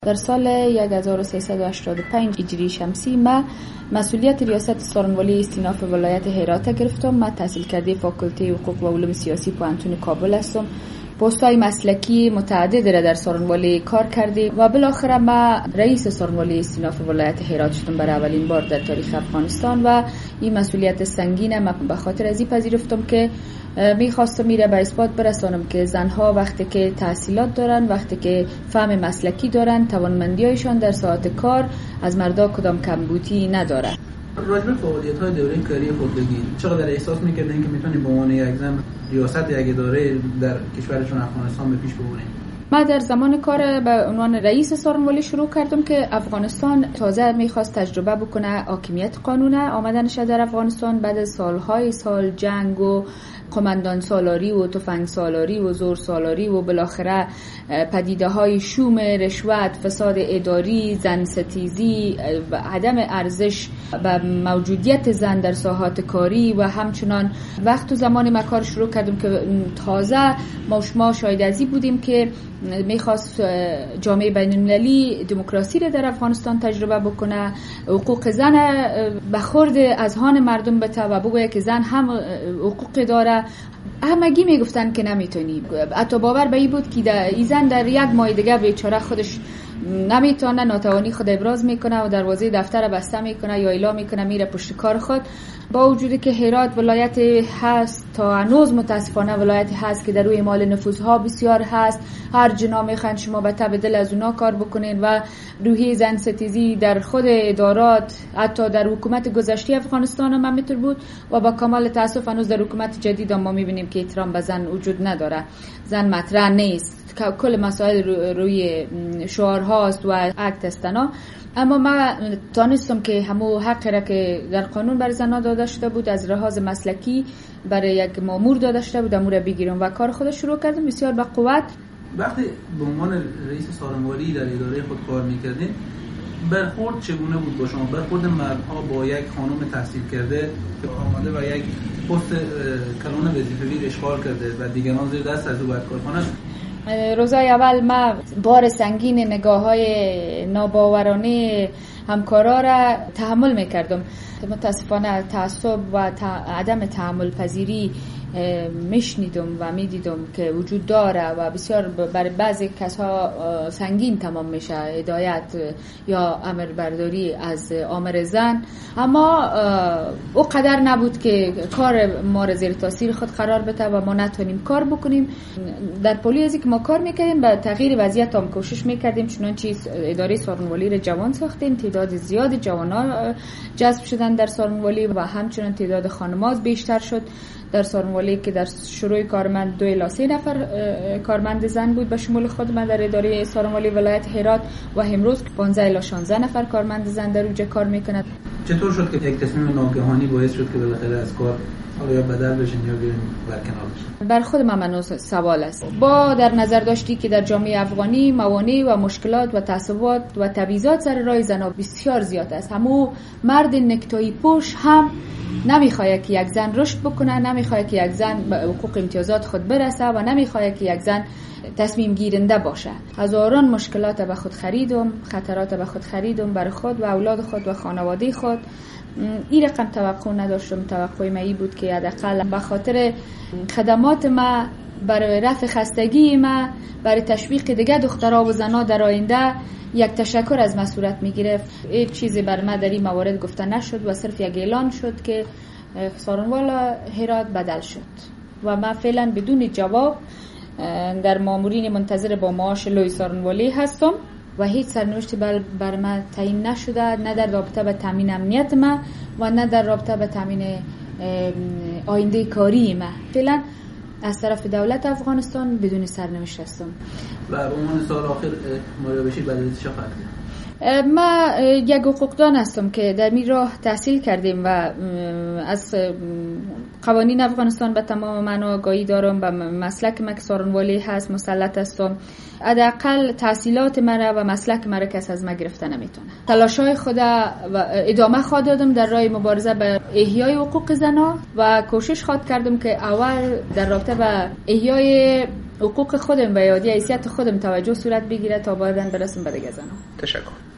در سال 1385 هجری شمسی ما مسئولیت ریاست سارنوالی استیناف ولایت هرات گرفتم. ما تحصیل کرده فاکولته حقوق و علوم سیاسی پوهنتون کابل هستم. پست‌های مسلکی متعدد را در سارنوالی کار کرده و بالاخره ما رئیس سارنوالی استیناف ولایت هرات شدم برای اولین بار در تاریخ افغانستان و این مسئولیت سنگینه. من به خاطر ازی پذیرفتم که میخواستم میره به اثبات برسانم که زنها وقتی که تحصیلات دارن، وقتی که فهم مسلکی دارن، توانمندی‌هایشان در ساعت کار از مردا کدام کمبودی نداره. راجع به فعالیت‌های دوره کاری خود بگید، چقدر احساس می‌کردین که میتونید به عنوان یک زن ریاست یک اداره در کشورشون افغانستان به پیش ببرید؟ من در زمان کار به عنوان رئیس سارنوالی شروع کردم که افغانستان تازه میخواست تجربه بکنه حاکمیت قانون آمدنش در افغانستان بعد از سالهای سال جنگ و قماندان سالاری و تفنگ سالاری و زور سالاری و بالاخره پدیده های شوم، رشوت، فساد اداری، زن ستیزی و عدم ارزش و موجودیت زن در ساحات کاری و همچنان وقت و زمان ما کار شروع کردم که تازه ما شاید ازی بودیم که میخواست جامعه بین‌المللی دموکراسی را در افغانستان تجربه بکنه، حقوق زن بخورد از هان مردم بته و بگویه که زن هم حقوق داره. همگی میگفتن که نمیتونی. حتی باور به این بود که این زن در یک ماه دیگه بیچاره خودش نمیتونه، ناتوانی خود ابراز میکنه و دروازه دفتر بسته میکنه یا اعلام میکنه میره پشت کار خود. با وجودی که هرات ولایت هست، تا هنوز متاسفانه ولایت هست که در روی مال نفوذها بسیار هست، هر جنا میخوان شما به تب دل از اونا کار بکنین و روحی زن ستیزی در خود ادارات، حتی در حکومت گذشته افغانستان هم همینطور بود و با کمال تاسف هنوز در حکومت جدید ما میبینیم که احترام به زن وجود نداره، زن مطرح نیست، کل مسائل روی شعارهاست و عکت استنا. اما ما دانستم که همو حق را که در قانون بر زنها داده شده بود از لحاظ مسلکی برای یک مامور داده شده بود امور بگیرم و کار خود شروع کردم بسیار با قوت. وقتی به عنوان رئیس سارنوالی در اداره خود کار میکردین، برخورد چگونه بود با شما؟ برخورد مردها با یک خانم تحصیل کرده که آمده و یک پست کلان وظیفه‌ای اشغال کرده و دیگران زیر دست از او باید کار کنند؟ روزای اول ما بار سنگین نگاه‌های ناباورانه همکارا را تحمل میکردم. متاسفانه تعصب و عدم تحمل پذیری میشنیدم و میدیدم که وجود داره و بسیار برای بعضی کسها سنگین تمام میشه هدایت یا امر برداری از آمر زن. اما او قدر نبود که کار ما را زیر تاثیر خود قرار بده و ما نتونیم کار بکنیم. در پلی ازی که ما کار میکردیم به تغییر وضعیت هم کوشش میکردیم، چنانچه اداره سارنوالی را جوان ساختیم، تعداد زیاد جوانان جذب شدن در سارنوالی و همچنان تعداد خانم‌ها بیشتر شد در سارنوالی که در شروع کار من 2 الی 3 نفر کارمند زن بود به شمول خود من در اداره سارنوالی ولایت هرات و امروز 15 الی 16 نفر کارمند زن در اونجا کار میکنند. چطور شد که یک تصمیم ناگهانی باعث شد که بالاخره از کار حالا یا بدل بشین یا بیاین برکنار بشین؟ بر خود من سوال است. با در نظر داشتی که در جامعه افغانی موانع و مشکلات و تعصبات و تبعیضات سر راه زنها بسیار زیاد است. همو مرد نکتایی پوش هم نمیخواد که یک زن رشد بکنه، نمیخواد که یک زن به حقوق امتیازات خود برسه و نمیخواد که یک زن تصمیم گیرنده باشه. هزاران مشکلات به خود خریدم، خطرات به خود خریدم برای خود و اولاد خود و خانواده خود. این رقم توقع نداشتم. توقع من این بود که حداقل به خاطر خدمات ما برای رفع خستگی ما، برای تشویق دیگه دخترها و زنها در آینده یک تشکر از من صورت میگیره. هیچ چیزی بر من در این موارد گفته نشد و صرف یک اعلان شد که سارنوالا هرات بدل شد و من فعلا بدون جواب در مامورین منتظر با معاش لوی سارنوالی هستم و هیچ سرنوشتی بر من تعیین نشده، نه در رابطه به تامین امنیت ما و نه در رابطه به تامین آینده کاری ما. فعلا از طرف دولت افغانستان بدون سرنوشت هستم. و به عنوان سال آخر مراجعه بشید بعد از چه خواهد؟ ما یک حقوقدان هستم که در این راه تحصیل کردیم و از قوانین افغانستان به تمام معنا آگاهی دارم. به مسلک ما که سارنوالی هست مسلط هستم. حداقل تحصیلات مرا و مسلک مرا کس از ما گرفته نمیتونه. تلاش‌های خود و ادامه خواهد دادم در راه مبارزه به احیای حقوق زنها و کوشش خواهد کردم که اول در رابطه با احیای حقوق خودم و یادی حیثیت خودم توجه صورت بگیره تا بعداً برسیم به دیگه زنان. تشکر.